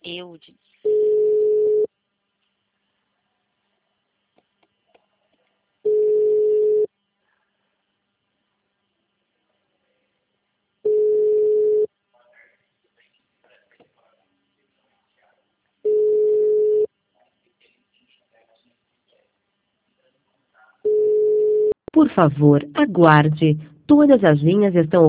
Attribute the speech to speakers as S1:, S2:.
S1: Eudes.
S2: Por favor, aguarde. Todas as linhas estão